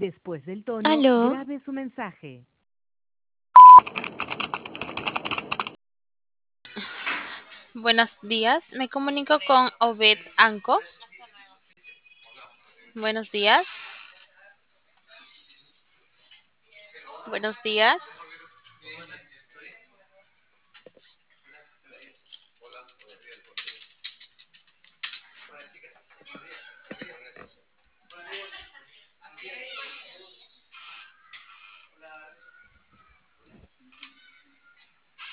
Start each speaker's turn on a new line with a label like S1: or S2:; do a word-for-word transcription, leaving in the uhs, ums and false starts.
S1: Después del tono,
S2: Aló,
S1: grabe su mensaje.
S3: Buenos días, me comunico con Obed Anco. Buenos días, buenos días.